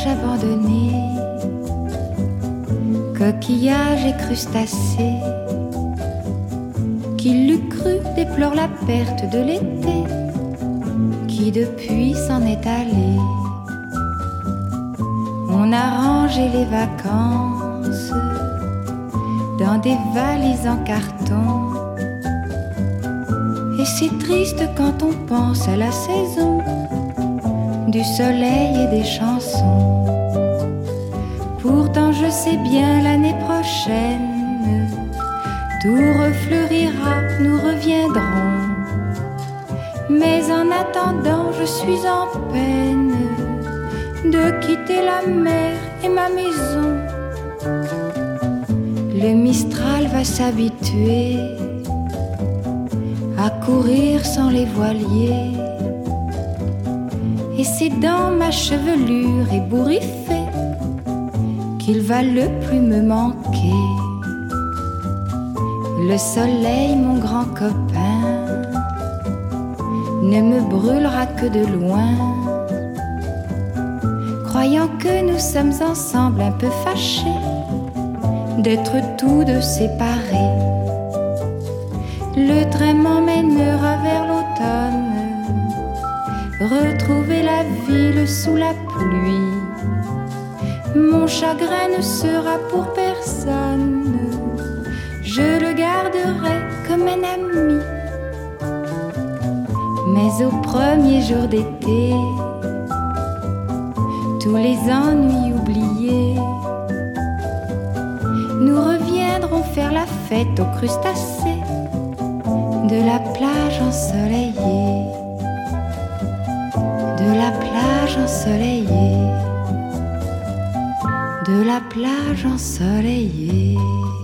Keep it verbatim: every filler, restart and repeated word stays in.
plage abandonnée, coquillages et crustacés. Qui l'eût cru déplore la perte de l'été, qui depuis s'en est allé. On a rangé les vacances dans des valises en carton, et c'est triste quand on pense à la saison du soleil et des chansons. Pourtant je sais bien l'année prochaine tout refleurira, nous reviendrons. Mais en attendant je suis en peine de quitter la mer et ma maison. Le Mistral va s'habituer à courir sans les voiliers, et c'est dans ma chevelure ébouriffée qu'il va le plus me manquer. Le soleil, mon grand copain, ne me brûlera que de loin, croyant que nous sommes ensemble un peu fâchés d'être tous deux séparés. Le train m'emmènera vers l'automne, retrouver la ville sous la pluie. Mon chagrin ne sera pour personne, je le garderai comme un ami. Mais au premier jour d'été, tous les ennuis oubliés, nous reviendrons faire la fête aux crustacés de la plage ensoleillée, de la plage ensoleillée, de la plage ensoleillée.